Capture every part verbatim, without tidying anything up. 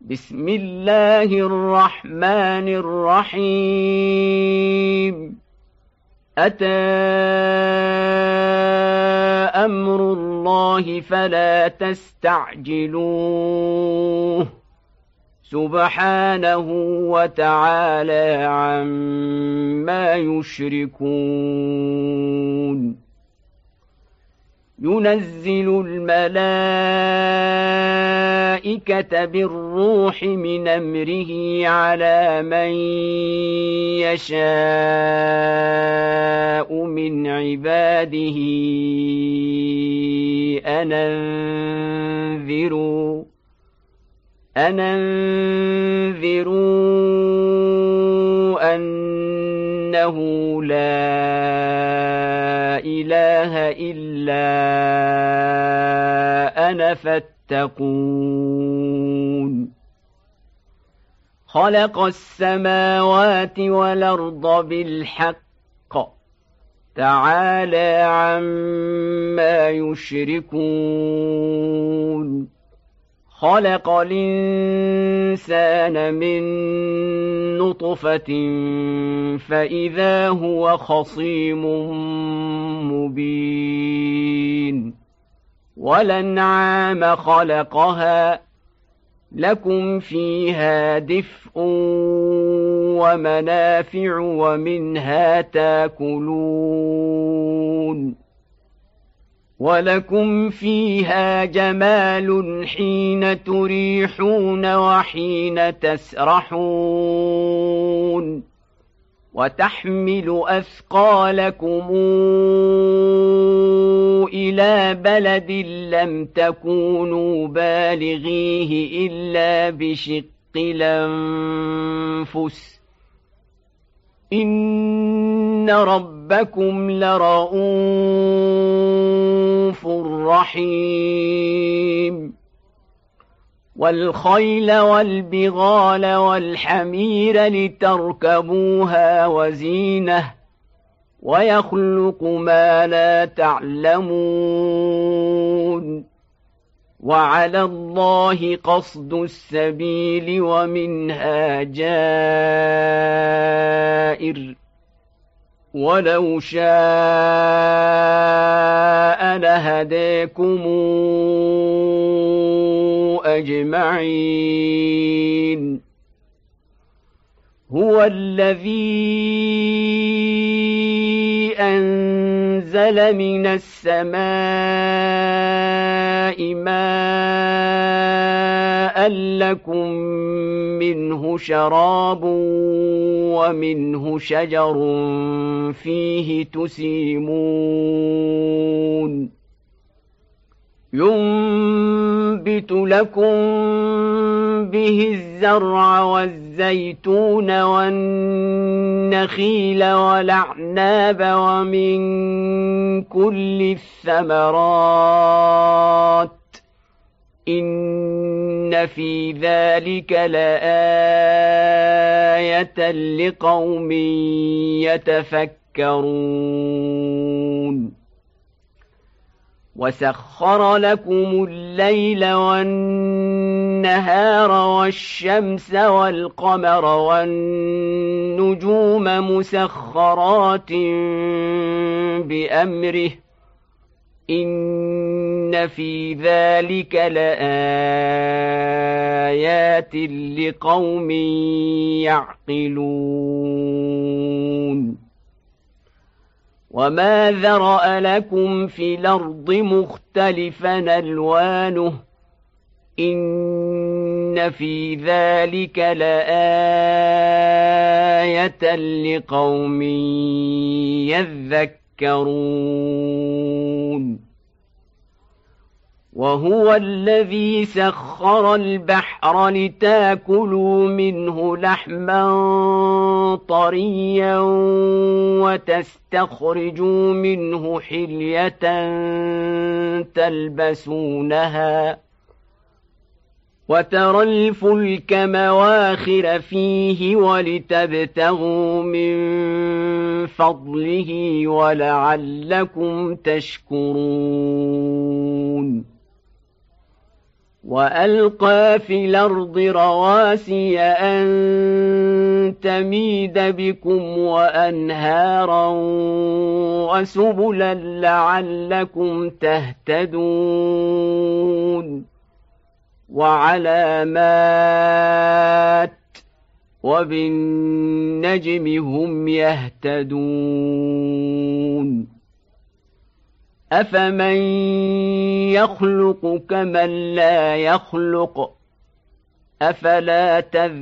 بسم الله الرحمن الرحيم أتى أمر الله فلا تستعجلوه سبحانه وتعالى عما يشركون ينزل الملائكة بالروح من أمره على من يشاء من عباده أن أنذروا أن أنذروا أنه لا إله إلا أنا فاتقون خلق السماوات والأرض بالحق تعالى عما يشركون خلق الإنسان من نطفة فإذا هو خصيم مبين والأنعام خلقها لكم فيها دفء ومنافع ومنها تاكلون ولكم فيها جمال حين تريحون وحين تسرحون وتحمل أثقالكم إلى بلد لم تكونوا بالغيه إلا بشق الأنفس إن ربكم لرءوف رحيم والخيل والبغال والحمير لتركبوها وزينة ويخلق ما لا تعلمون وعلى الله قصد السبيل ومنها جائر ولو شاء لهديكم أجمعين هو الذي أنزل من السماء ماء لكم منه شراب ومنه شجر فيه تسيمون ينبت لكم به الزرع والزيتون والنخيل والأعناب ومن كل الثمرات إن في ذلك لآية لقوم يتفكرون وسخر لكم الليل والنهار والشمس والقمر والنجوم مسخرات بأمره إن في ذلك لآيات لقوم يعقلون وما ذرأ لكم في الأرض مختلفا ألوانه إن في ذلك لآية لقوم يذكرون وهو الذي سخر البحر لتاكلوا منه لحما طريا وتستخرجوا منه حلية تلبسونها وترى الفلك مواخر فيه ولتبتغوا من فضله ولعلكم تشكرون وألقى في الأرض رواسي أن تميد بكم وأنهارا وسبلا لعلكم تهتدون وعلامات وبالنجم هم يهتدون أفمن يخلق كمن لا يخلق أفلا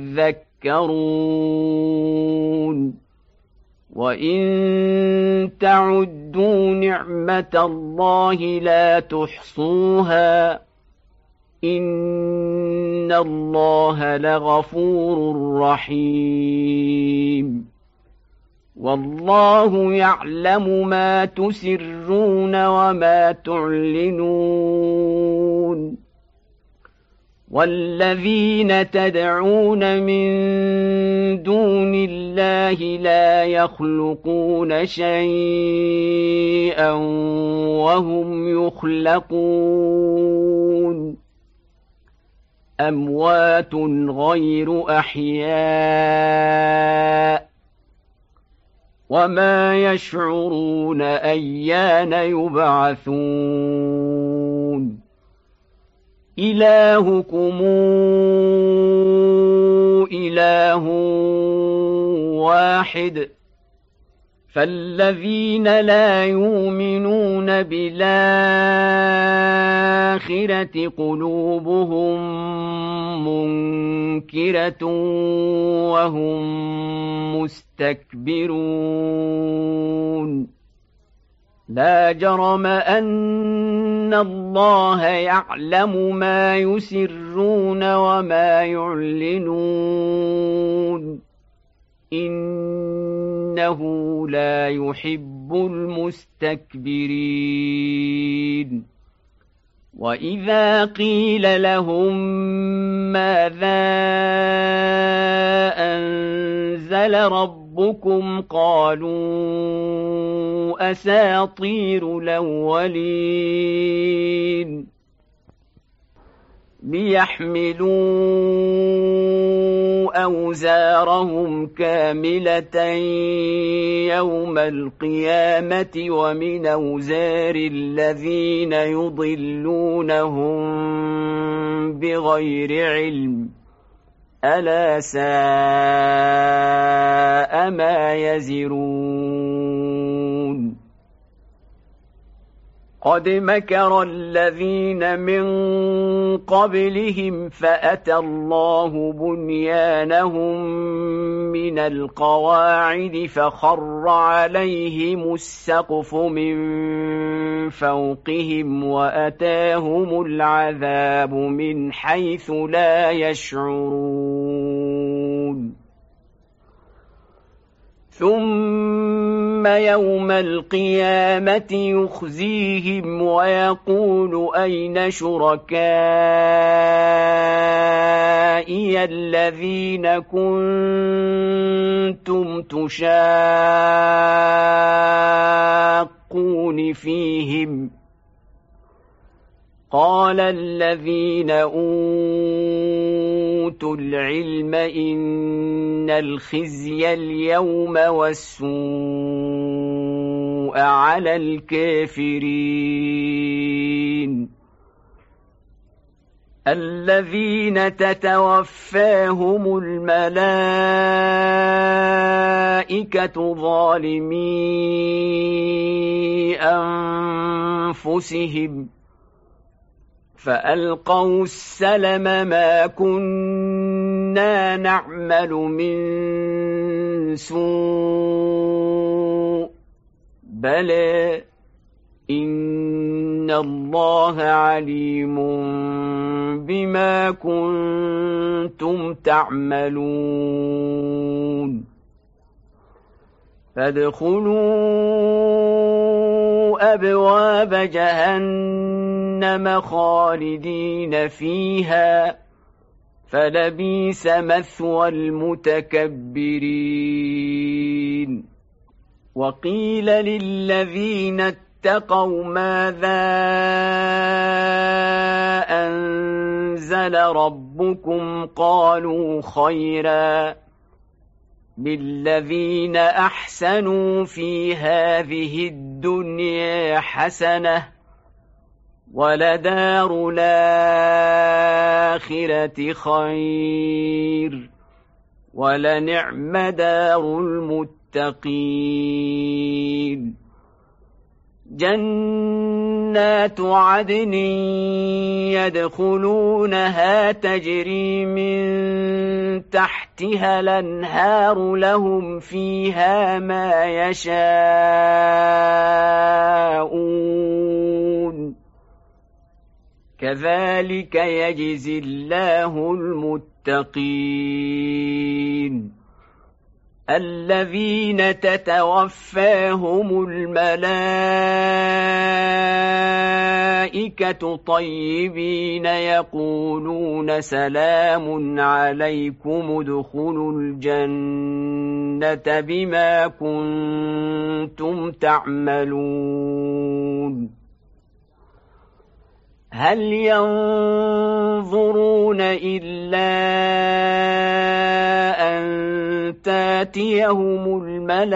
تذكرون وإن تعدوا نعمة الله لا تحصوها إن الله لغفور رحيم والله يعلم ما تسرون وما تعلنون والذين تدعون من دون الله لا يخلقون شيئا وهم يخلقون أموات غير أحياء وما يشعرون أيان يبعثون إلهكم إله واحد فالذين لا يؤمنون بالآخرة قلوبهم منكرة وهم مستكبرون لا جرم أن الله يعلم ما يسرون وما يعلنون إنه لا يحب المستكبرين وإذا قيل لهم ماذا أنزل ربكم قالوا أساطير الأولين ليحملوا أوزارهم كاملة يوم القيامة ومن أوزار الذين يضلونهم بغير علم ألا ساء ما يزرون قد مكر الذين من قبلهم فأتى الله بنيانهم من القواعد فخر عليهم السقف من فوقهم وأتاهم العذاب من حيث لا يشعرون ثم يوم القيامة يخزيهم ويقول أين شركائي الذين كنتم تشاقون فيهم قال الذين أوتوا العلم إن الخزي اليوم والسوء على الكافرين الذين تتوفاهم الملائكة ظالمي أنفسهم فألقوا السلم ما كنا نعمل من سوء بلى إن الله عليم بما كنتم تعملون فادخلوا أبواب جهنم خالدين فيها فلبئس مثوى المتكبرين وقيل للذين اتقوا ماذا أنزل أنزل ربكم قالوا خيرا للذين أحسنوا في هذه الدنيا حسنة ولدار الآخرة خير ولنعم دار المتقين جنات عدن يدخلونها تجري من تحتها الأنهار لهم فيها ما يشاءون كذلك يجزي الله المتقين الذين تتوفاهم الملائكة طيبين يقولون سلام عليكم ادخلوا الجنة بما كنتم تعملون هل ينظرون إلا أن تاتيهم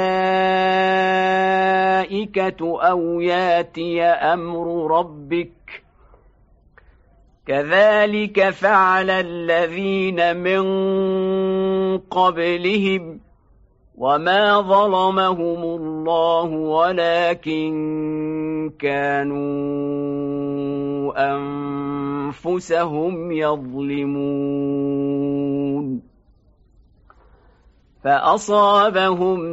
الملائكة أو ياتي أمر ربك كذلك فعل الذين من قبلهم وما ظلمهم الله ولكن كانوا أنفسهم يظلمون فأصابهم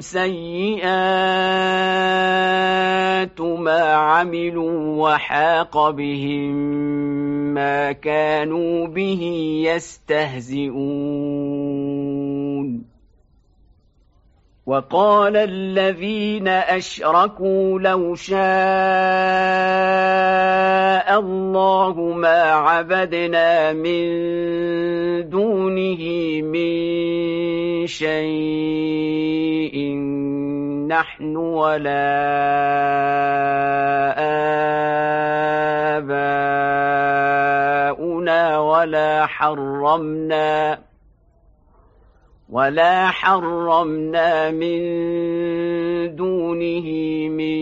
سيئات ما عملوا وحاق بهم ما كانوا به يستهزئون وقال الذين أشركوا لو شاء الله ما عبدنا من دونه من شيء نحن ولا آباؤنا ولا حرمنا ولا حرمنا من دونه من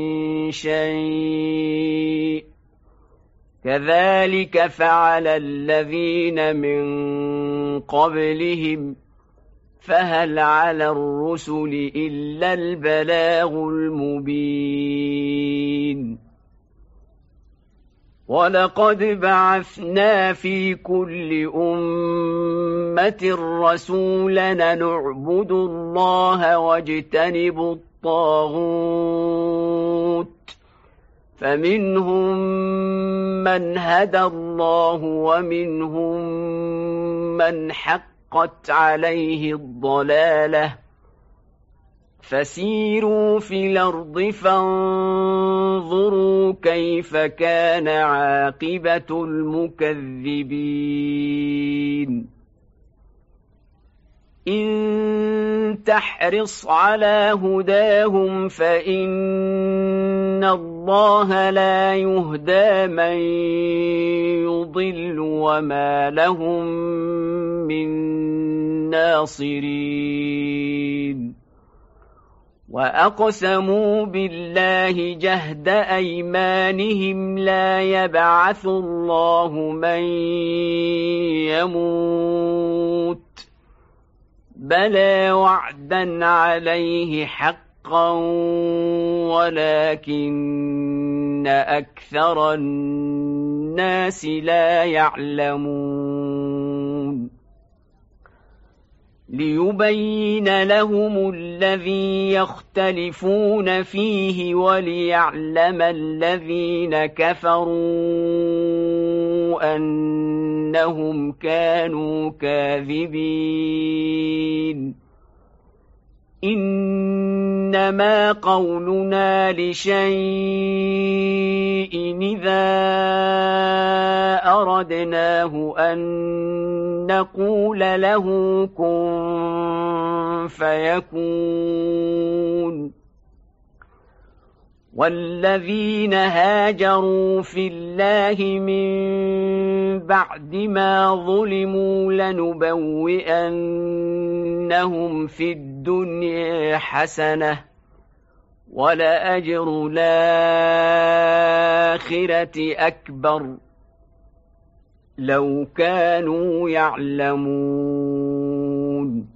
شيء كذلك فعل الذين من قبلهم فهل على الرسل إلا البلاغ المبين ولقد بعثنا في كل أمة رسولا نعبد الله واجتنب الطاغوت فمنهم من هدى الله ومنهم من حقت عليه الضلالة فسيروا في الأرض فانظروا كيف كان عاقبة المكذبين إن تحرص على هداهم فإن الله لا يهدى من يضل وما لهم من ناصرين وأقسموا بالله جهد أيمانهم لا يبعث الله من يموت بلى وعدا عليه حقا ولكن أكثر الناس لا يعلمون ليبين لهم الذي يختلفون فيه وليعلم الذين كفروا أنهم كانوا كاذبين إنما قولنا لشيء إذا أردناه أن نقول له كن فيكون والذين هاجروا في الله من بعد ما ظلموا لنبوئنهم في الدنيا حسنة ولأجر الآخرة أكبر لو كانوا يعلمون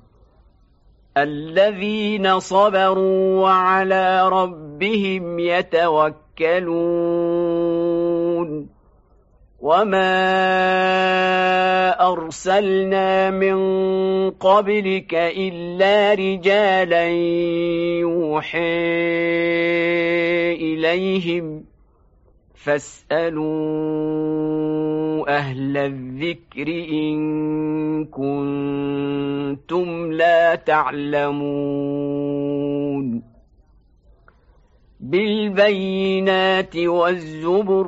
الذين صبروا وعلى ربهم يتوكلون وما أرسلنا من قبلك إلا رجالا يوحي إليهم فاسألوا أهل الذكر إن كنتم لا تعلمون بالبينات والزبر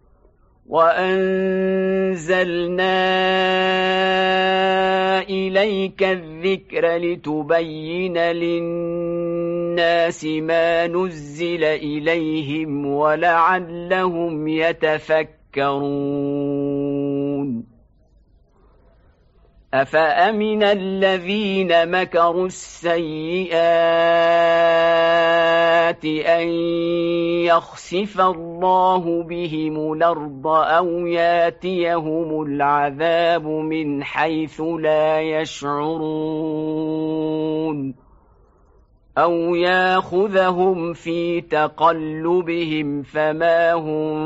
وأنزلنا إليك الذكر لتبين للناس ما نزل إليهم ولعلهم يتفكرون أفأمن الذين مكروا السيئات أن يخسف الله بهم الأرض أو ياتيهم العذاب من حيث لا يشعرون أو ياخذهم في تقلبهم فما هم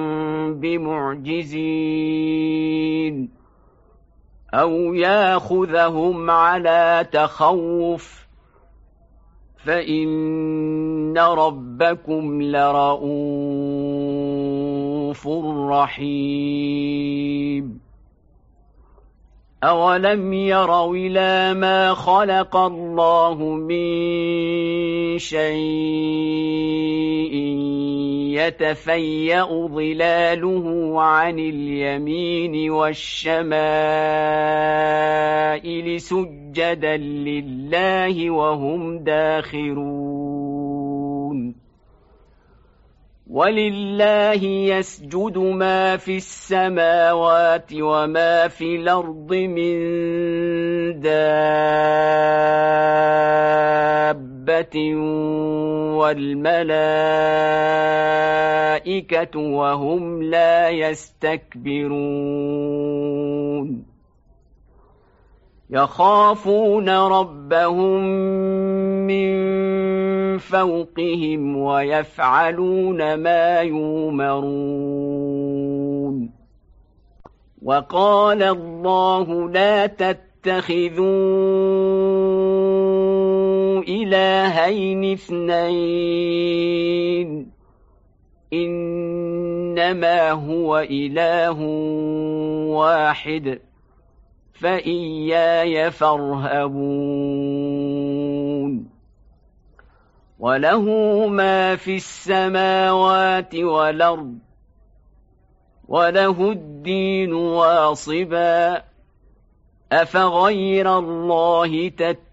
بمعجزين أو ياخذهم على تخوف فإن ربكم لرءوف رحيم أولم يروا إلى ما خلق الله من شيء يتفيأ ظلاله عن اليمين والشمائل سجدا لله وهم داخرون ولله يسجد ما في السماوات وما في الأرض من دابة والملائكة وهم لا يستكبرون يخافون ربهم من فوقهم ويفعلون ما يؤمرون وقال الله لا تتخذوا إلهين اثنين إنما هو إله واحد فإياي فارهبون وله ما في السماوات والأرض وله الدين واصبا أفغير الله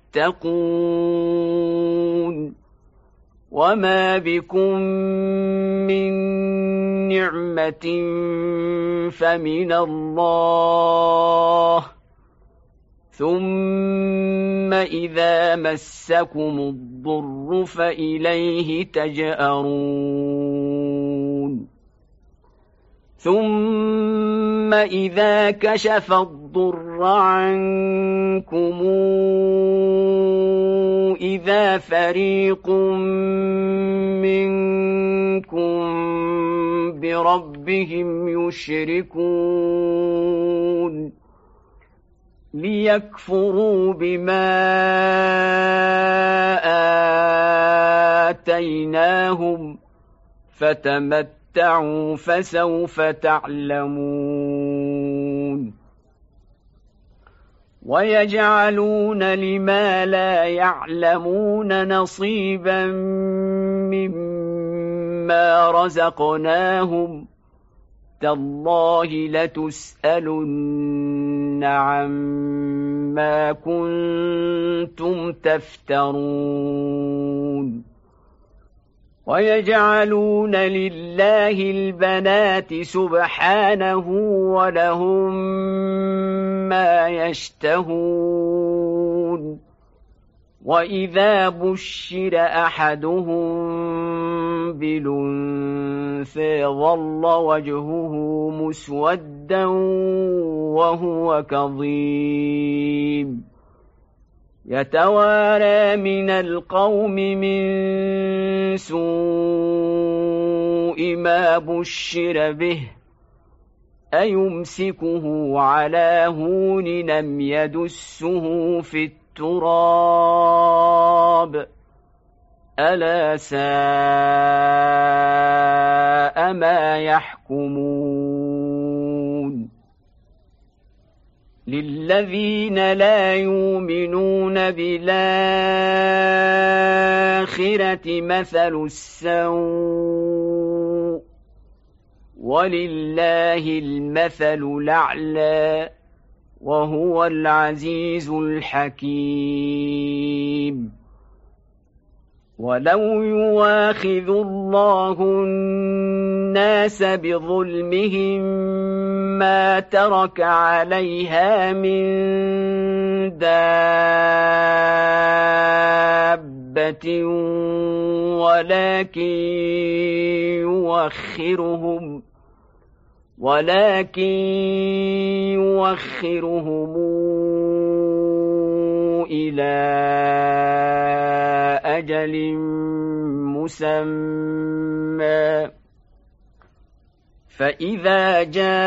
تتقون وما بكم من نعمة فمن الله ثم إذا مسكم الضر فإليه تجأرون ثم إذا كشف الضر عنكم إذا فريق منكم بربهم يشركون ليكفروا بما آتيناهم فتمتعوا فسوف تعلمون ويجعلون لما لا يعلمون نصيبا مما رزقناهم تالله لتسألن عما كنتم تفترون ويجعلون لله البنات سبحانه ولهم ما يشتهون وإذا بشر أحدهم بالأنثى ظل وجهه مسودا وهو كظيم يتوارى من القوم من سوء ما بشر به أيمسكه على هون لم يدسه في التراب ألا ساء ما يحكمون للذين لا يؤمنون بالآخرة مثل السوء ولله المثل الأعلى وهو العزيز الحكيم ولو يواخذ الله الناس بظلمهم ما ترك عليها من دابة ولكن يؤخرهم ولكن يؤخرهم إلى أجل مسمى فإذا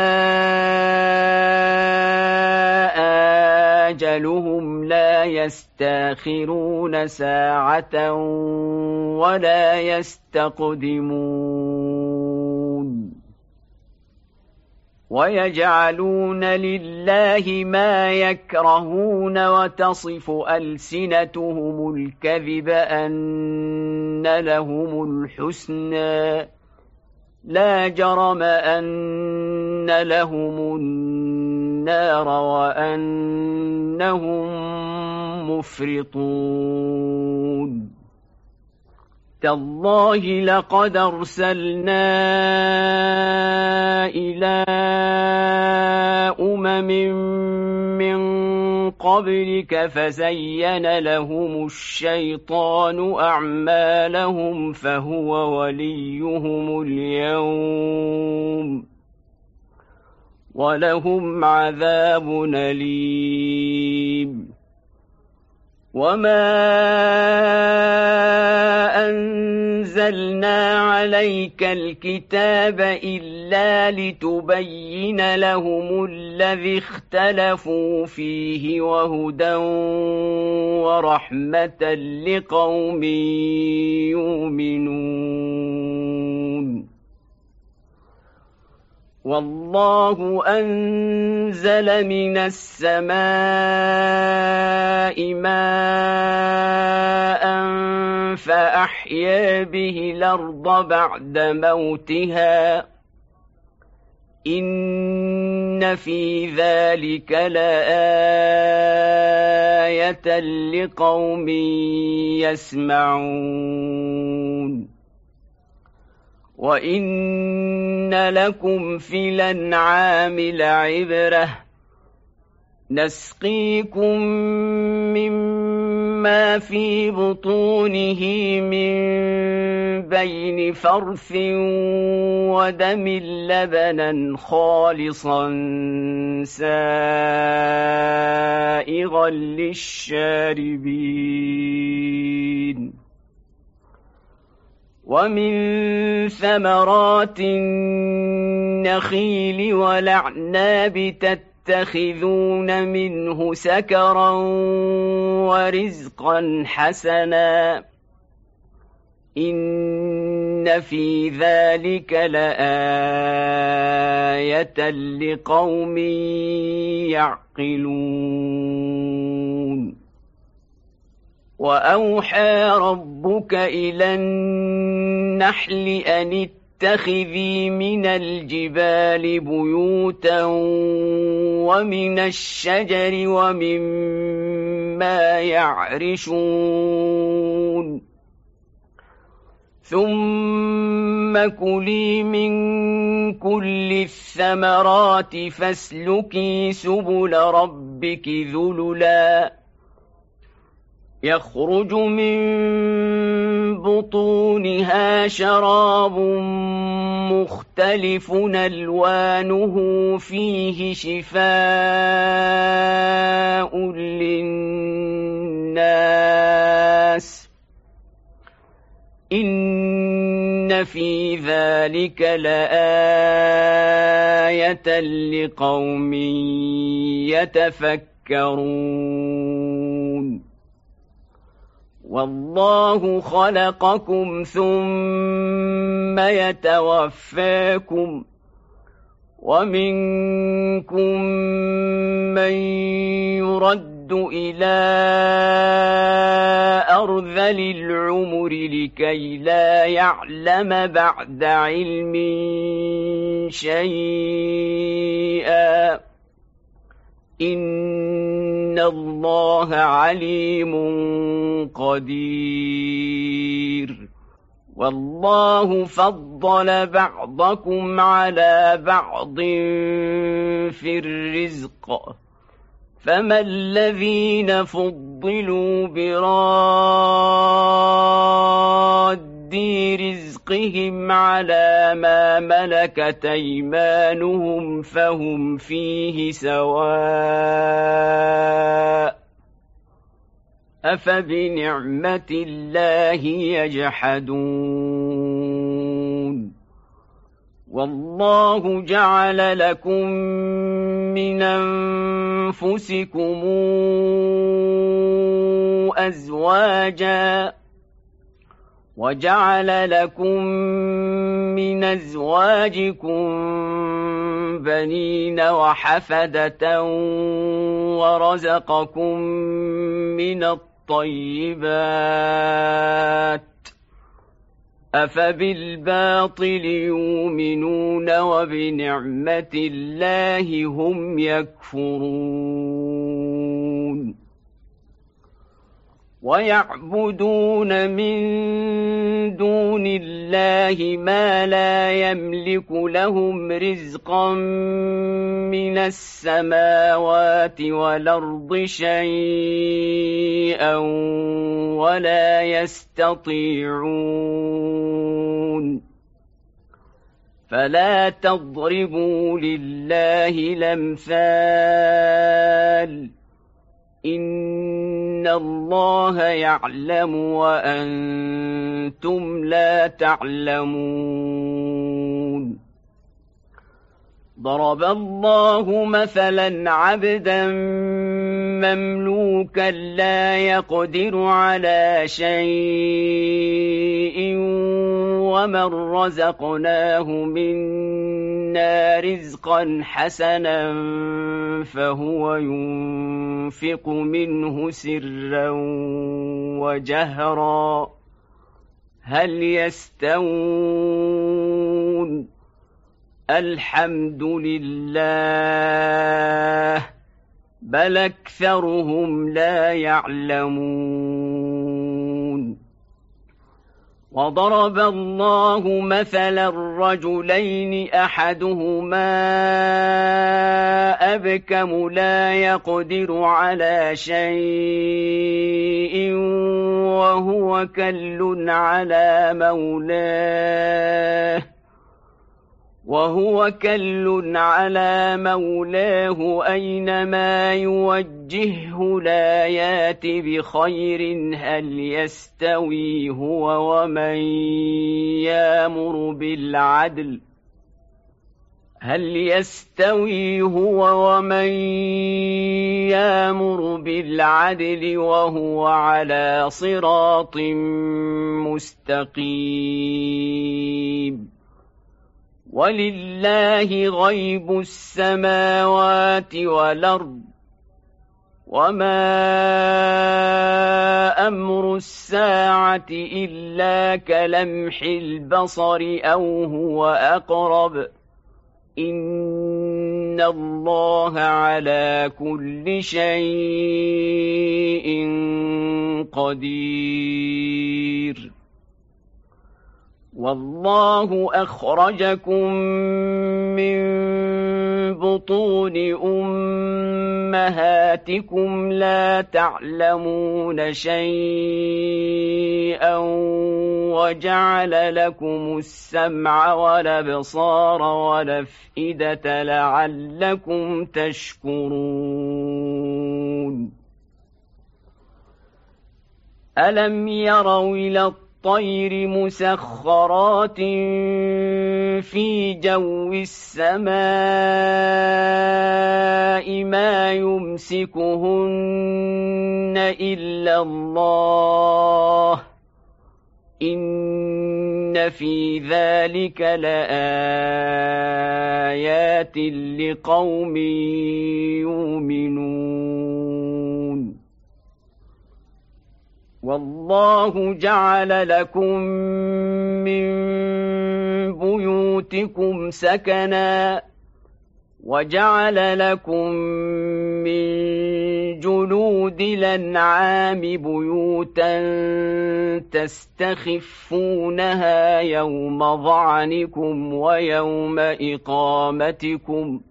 جاء أجلهم لا يستأخرون ساعة ولا يستقدمون ويجعلون لله ما يكرهون وتصف ألسنتهم الكذب أن لهم الحسنى لا جرم أن لهم النار وأنهم مفرطون تالله لقد أرسلنا إلى أمم من قبلك فزين لهم الشيطان أعمالهم فهو وليهم اليوم ولهم عذاب أليم وما أنزلنا عليك الكتاب إلا لتبين لهم الذي اختلفوا فيه وهدى ورحمة لقوم يؤمنون والله أنزل من السماء ماء فأحيا به الأرض بعد موتها إن في ذلك لآية لقوم يسمعون وإن لكم في الأنعام لعبرة نسقيكم مما في بطونه من بين فرث ودم لبنا خالصا سائغا للشاربين ومن ثمرات النخيل والأعناب تتخذون منه سكرا ورزقا حسنا إن في ذلك لآية لقوم يعقلون وأوحى ربك إلى النحل أن اتخذي من الجبال بيوتا ومن الشجر ومما يعرشون ثم كلي من كل الثمرات فاسلكي سبل ربك ذللا يخرج من بطونها شراب مختلف ألوانه فيه شفاء للناس إن في ذلك لآية لقوم يتفكرون والله خلقكم ثم يتوفاكم ومنكم من يرد إلى أرذل العمر لكي لا يعلم بعد علم شيئا إن الله عليم قدير والله فضل بعضكم على بعض في الرزق فما الذين فضلوا براد رزقهم على ما ملكت أيمانهم فهم فيه سواء أفبنعمة الله يجحدون والله جعل لكم من أنفسكم أزواجا وجعل لكم من أزواجكم بنين وحفدة ورزقكم من الطيبات أفبالباطل يؤمنون وبنعمة الله هم يكفرون ويعبدون من دون الله ما لا يملك لهم رزقا من السماوات والأرض شيئا ولا يستطيعون فلا تضربوا لله الأمثال إن الله يعلم وأنتم لا تعلمون ضرب الله مثلا عبدا مملوكا لا يقدر على شيء ومن رزقناه منا رزقا حسنا فهو ينفق منه سرا وجهرا هل يستوون الحمد لله بل أكثرهم لا يعلمون وضرب الله مثلا رجلين أحدهما أبكم لا يقدر على شيء وهو كل على مولاه وهو كل على مولاه أينما يوجهه لا يات بخير هل يستوي هو ومن يأمر بالعدل هل يستوي هو ومن يأمر بالعدل وهو على صراط مستقيم ولله غيب السماوات والأرض وما أمر الساعة إلا كلمح البصر أو هو أقرب إن الله على كل شيء قدير والله أخرجكم من بطون أمهاتكم لا تعلمون شيئا وجعل لكم السمع والأبصار والأفئدة لعلكم تشكرون ألم يروا إلى الطير مسخرات في جو السماء ما يمسكهن إلا الله إن في ذلك لآيات لقوم يؤمنون والله جعل لكم من بيوتكم سكنا وجعل لكم من جلود الأنعام بيوتا تستخفونها يوم ظعنكم ويوم إقامتكم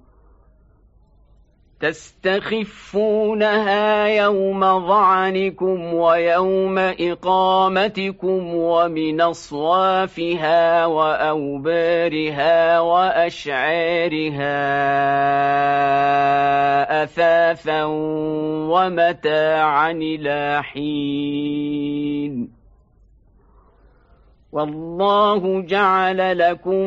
تستخفونها يوم ظعنكم ويوم إقامتكم ومن أصوافها وأوبارها وأشعارها أثاثا ومتاعا إلى حين والله جعل لكم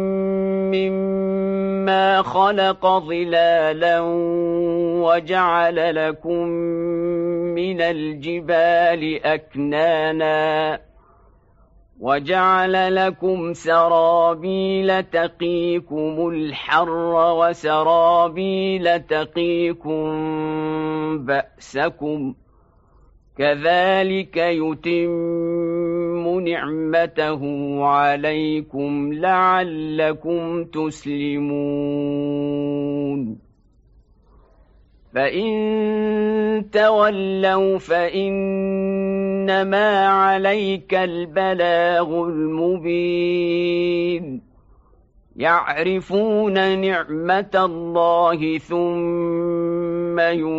مما خلق ظلالا وجعل لكم من الجبال أكنانا وجعل لكم سرابيل تقيكم الحر وسرابيل تقيكم بأسكم كذلك يتم نعمته عليكم لعلكم تسلمون فإن تولوا فإنما عليك البلاغ المبين يعرفون نعمة الله ثم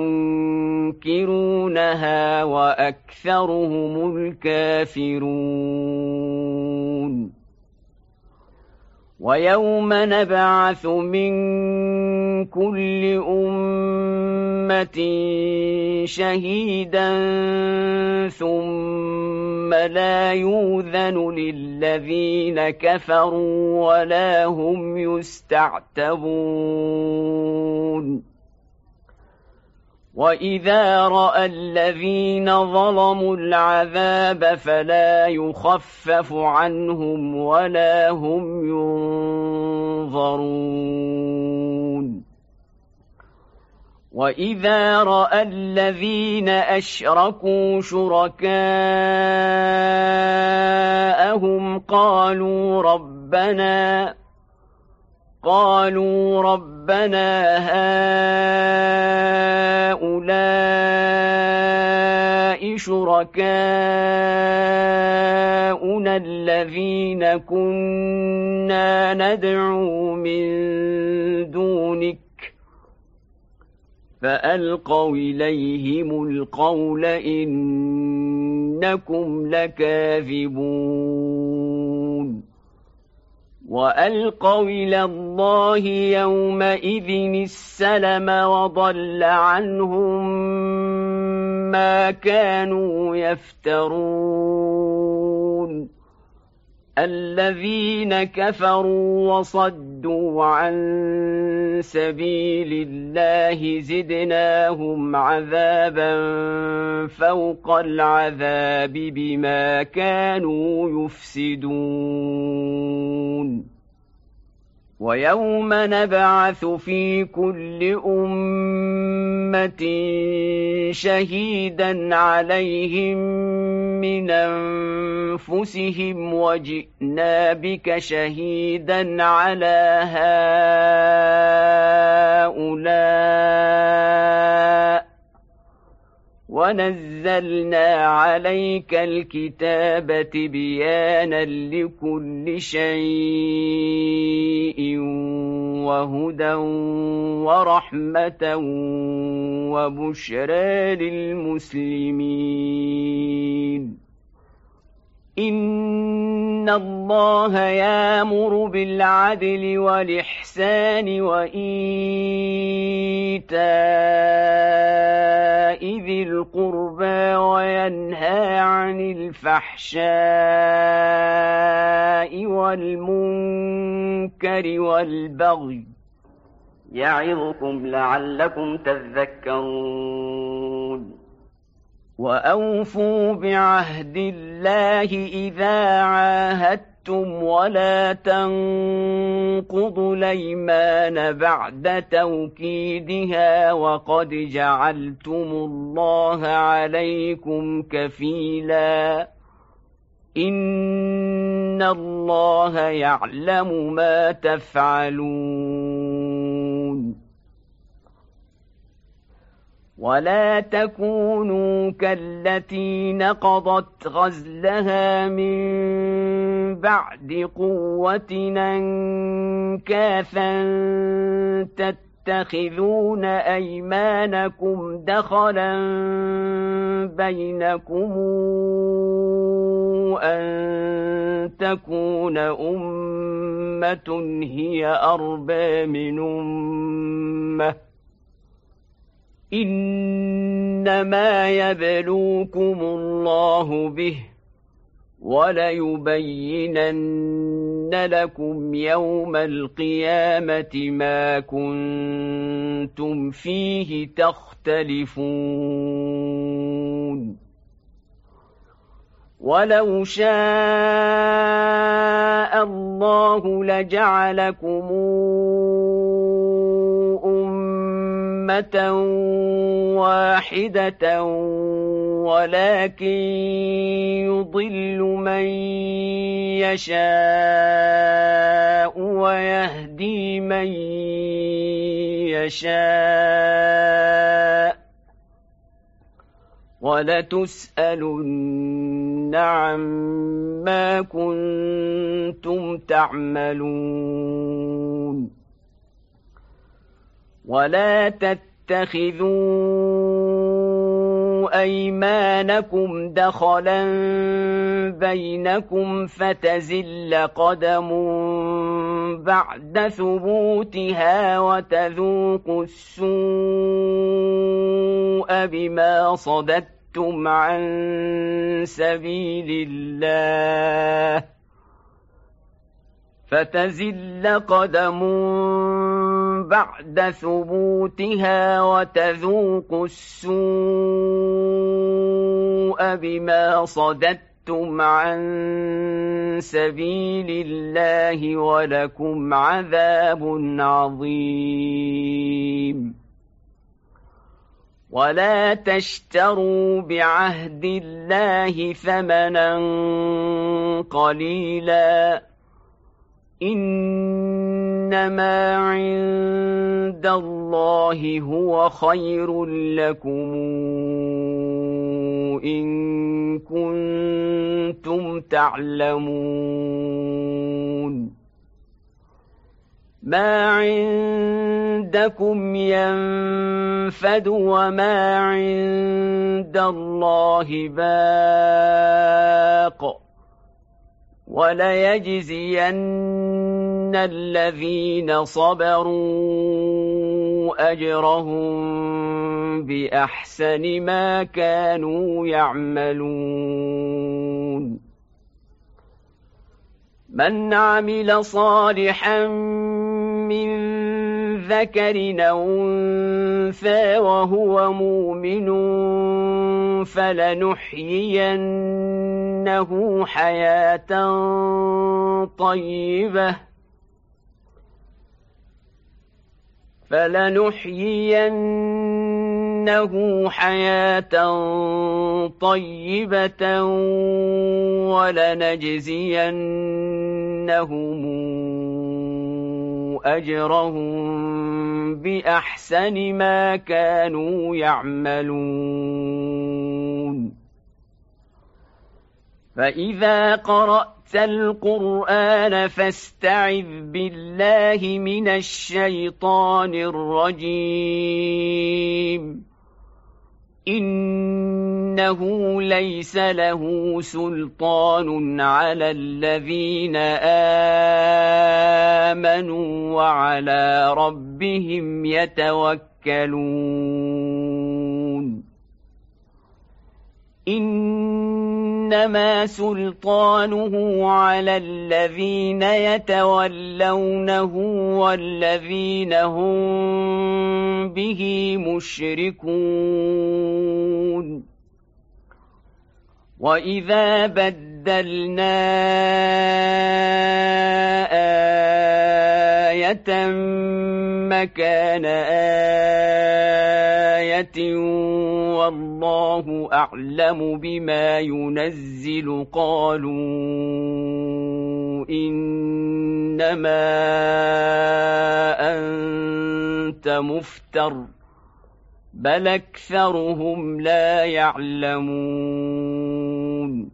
ينكرونها وأكثرهم الكافرون ويوم نبعث من كل أمة شهيدا ثم لا يؤذن للذين كفروا ولا هم يستعتبون وإذا رأى الذين ظلموا العذاب فلا يخفف عنهم ولا هم ينظرون وإذا رأى الذين أشركوا شركاءهم قالوا ربنا قالوا ربنا هؤلاء شركاؤنا الذين كنا ندعو من دونك فألقوا إليهم القول إنكم لكاذبون وألقوا إلى الله يومئذ السلم وضل عنهم ما كانوا يفترون الذين كفروا وصدوا عن سبيل الله زدناهم عذابا فوق العذاب بما كانوا يفسدون ويوم نبعث في كل أمة شهيدا عليهم من أنفسهم وجئنا بك شهيدا على هؤلاء ونزلنا عليك الكتاب تبيانا لكل شيء وهدى ورحمة وبشرى للمسلمين. إن الله يأمر بالعدل والإحسان وإيتاء ذي القربى وينهى عن الفحشاء والمنكر والبغي يعظكم لعلكم تذكرون. وأوفوا بعهد الله إذا عاهدتم ولا تنقضوا الأيمان بعد توكيدها وقد جعلتم الله عليكم كفيلا إن الله يعلم ما تفعلون. ولا تكونوا كالتي نقضت غزلها من بعد قوة أنكاثا تتخذون أيمانكم دخلا بينكم أن تكون أمة هي أربى من أمة إنما يبلوكم الله به وليبينن لكم يوم القيامة ما كنتم فيه تختلفون. ولو شاء الله لجعلكم أمة واحدة ولكن يضل من يشاء ويهدي من يشاء ولتسألن عما كنتم تعملون. ولا تتخذوا أيمانكم دخلا بينكم فتزل قدم بعد ثبوتها وتذوقوا السوء بما صددتم عن سبيل الله فتزل قدم بعد ثبوتها وتذوقوا السوء بما صددتم عن سبيل الله ولكم عذاب عظيم. ولا تشتروا بعهد الله ثمنا قليلا إنما عند الله هو خير لكم إن كنتم تعلمون. ما عندكم ينفد وما عند الله باق وليجزين الذين صبروا أجرهم بأحسن ما كانوا يعملون. من عمل صالحا من ذكر أو أنثى وهو مؤمن فلنحيينه حياة طيبة فلنحيينه حياة طيبة ولنجزينهم أجرهم بأحسن ما كانوا يعملون. فإذا قرأت القرآن فاستعذ بالله من الشيطان الرجيم إنه ليس له سلطان على الذين آمنوا وعلى ربهم يتوكلون إنما سلطانه على الذين يتولونه والذين هم به مشركون وإذا بدلنا آية مكان آية والله أعلم بما ينزل قالوا إنما أنت مفتر بل أكثرهم لا يعلمون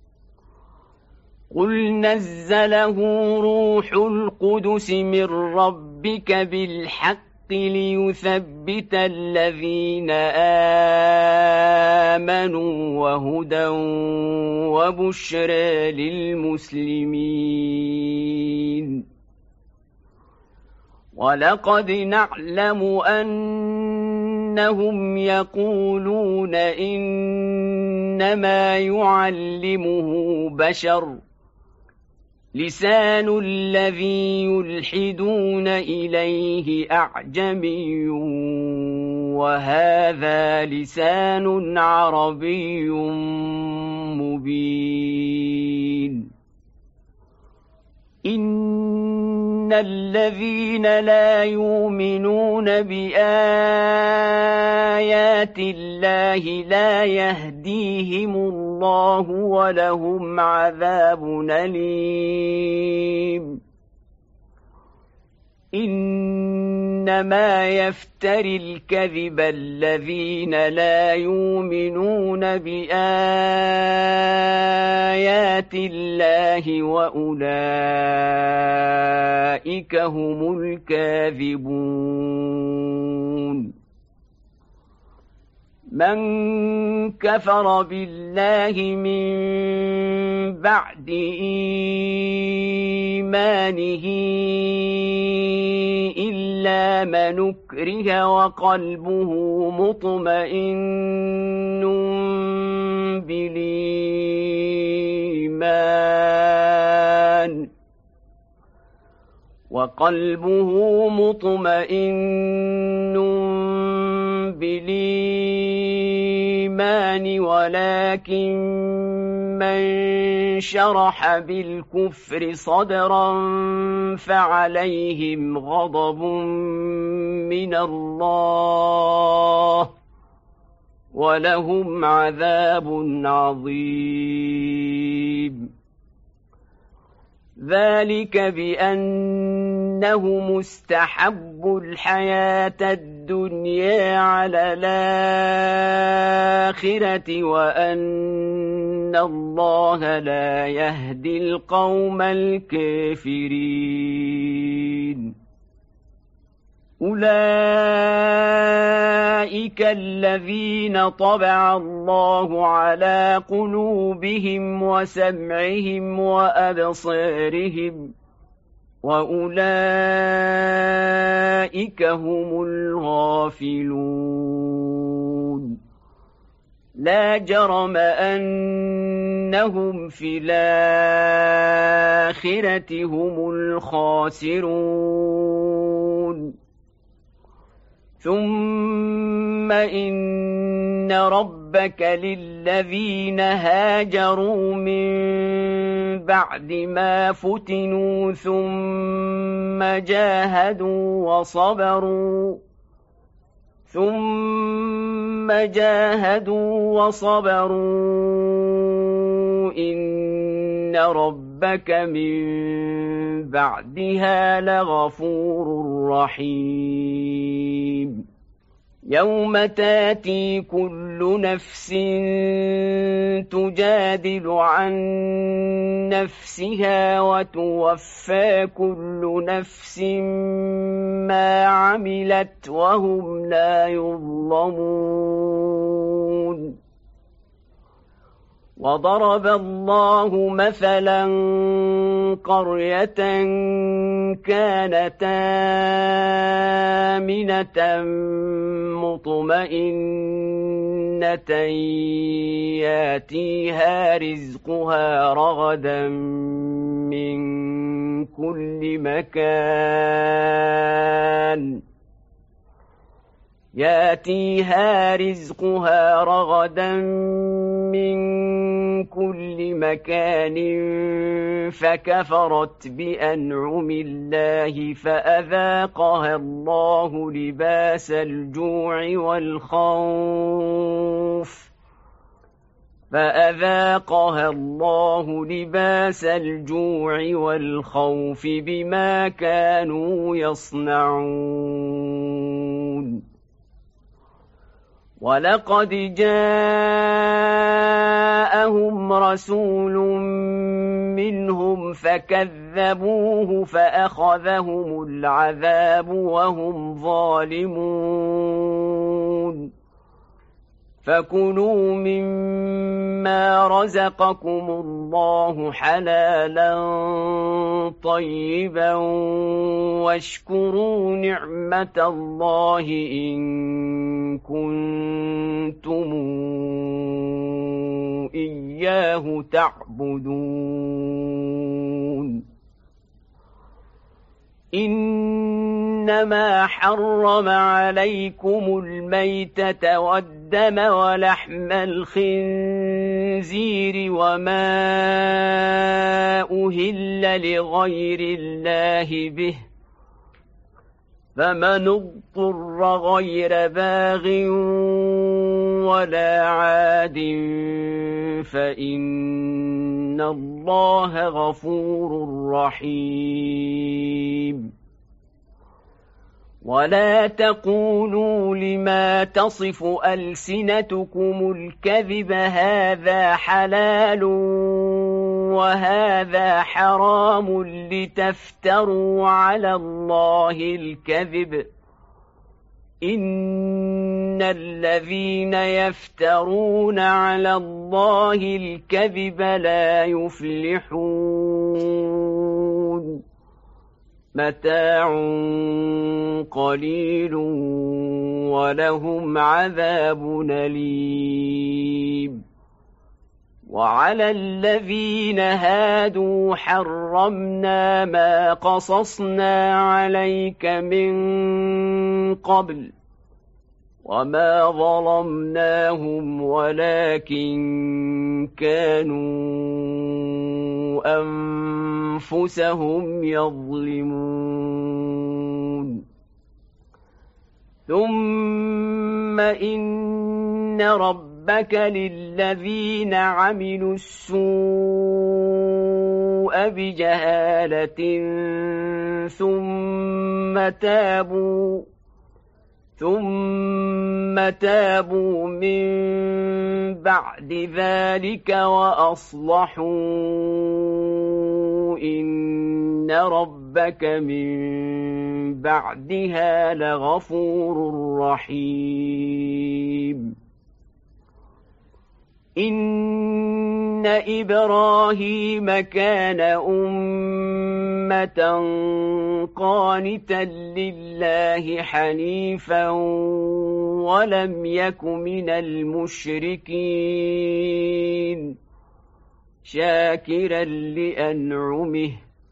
قل نزله روح القدس من ربك بالحق ليثبت الذين آمنوا وهدى وبشرى للمسلمين ولقد نعلم أنهم يقولون إنما يعلمه بشر لسان الذي يلحدون إليه أعجمي وهذا لسان عربي مبين إن الذين لا يؤمنون بآيات الله لا يهديهم الله ولهم عذاب أليم إنما يفتري الكذب الذين لا يؤمنون بآيات الله وأولئك هم الكاذبون من كفر بالله من بعد إيمانه إلا من أكره وقلبه مطمئن بالإيمان وقلبه مطمئن بالإيمان ولكن من شرح بالكفر صدرا فعليهم غضب من الله ولهم عذاب عظيم ذلك بأنه مستحب الحياة الدنيا على الآخرة وأن الله لا يهدي القوم الكافرين أولئك الذين طبع الله على قلوبهم وسمعهم وأبصارهم وأولئك هم الغافلون لا جرم أنهم في الآخرة هم الخاسرون ثم إن ربك للذين هاجروا من بعد ما فتنوا ثم جاهدوا وصبروا ثم جاهدوا وصبروا إن ربك من بعدها لغفور رحيم يوم تاتي كل نفس تجادل عن نفسها وتوفى كل نفس ما عملت وهم لا يظلمون. وضرب الله مثلا قرية كانت آمنة مطمئنة ياتيها رزقها رغدا من كل مكان ياتيها رزقها رغدا من كل مكان فكفرت بأنعم الله فأذاقها الله لباس الجوع والخوف فأذاقها الله لباس الجوع والخوف بما كانوا يصنعون. ولقد جاءهم رسول منهم فكذبوه فأخذهم العذاب وهم ظالمون. فكلوا مما رزقكم الله حلالا طيبا واشكروا نعمة الله إن كنتم إياه تعبدون. إنما حرم عليكم الميتة والدم ولحم الخنزير وما أهل لغير الله به فمن اضطر غير باغ ولا عاد فإن الله غفور رحيم. ولا تقولوا لما تصف ألسنتكم الكذب هذا حلال وهذا حرام لتفتروا على الله الكذب إن الذين يفترون على الله الكذب لا يفلحون. متاع قليل ولهم عذاب أليم. وعلى الذين هادوا حرمنا ما قصصنا عليك من قبل وما ظلمناهم ولكن كانوا أنفسهم يظلمون. ثم إن ربك للذين عملوا السوء بجهالة ثم تابوا ثم تابوا من بعد ذلك وأصلحوا إن ربك من بعدها لغفور رحيم. إن إبراهيم كان أمة قانتا لله حنيفا ولم يك من المشركين شاكرا لأنعمه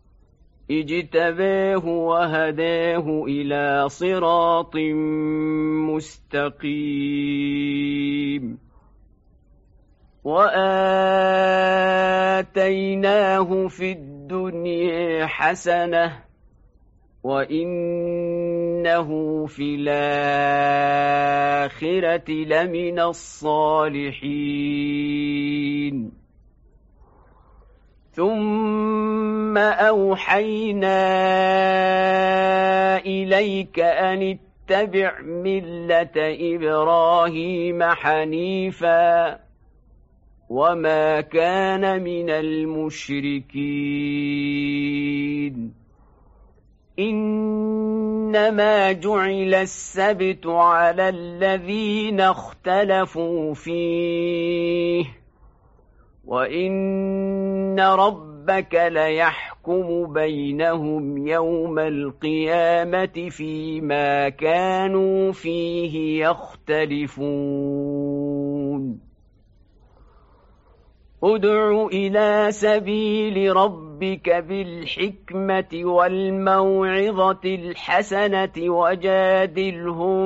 اجتباه وهداه إلى صراط مستقيم. وآتيناه في الدنيا حسنة وإنه في الآخرة لمن الصالحين. ثم أوحينا إليك أن واتبع ملة إبراهيم حنيفا وما كان من المشركين إنما جعل السبت على الذين اختلفوا فيه وإن ربك ليحكم بينهم يوم القيامة فيما كانوا فيه يختلفون ادع إلى سبيل ربك بالحكمة والموعظة الحسنة وجادلهم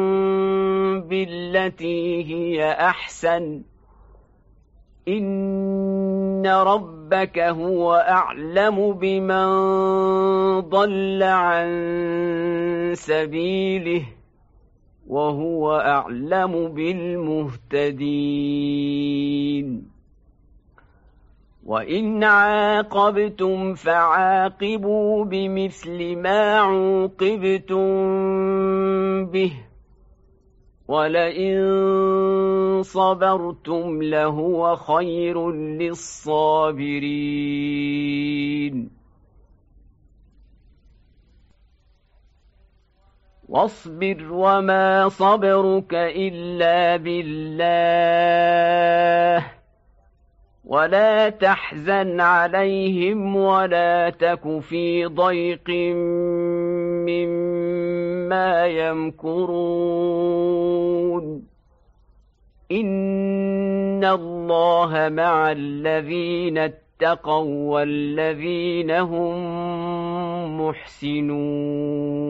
بالتي هي أحسن إن ربك هو أعلم بمن ضل عن سبيله وهو أعلم بالمهتدين وإن عاقبتم فعاقبوا بمثل ما عوقبتم به ولئن صبرتم لهو خير للصابرين واصبر وما صبرك إلا بالله ولا تحزن عليهم ولا تك في ضيق مما يمكرون إن الله مع الذين اتقوا والذين هم محسنون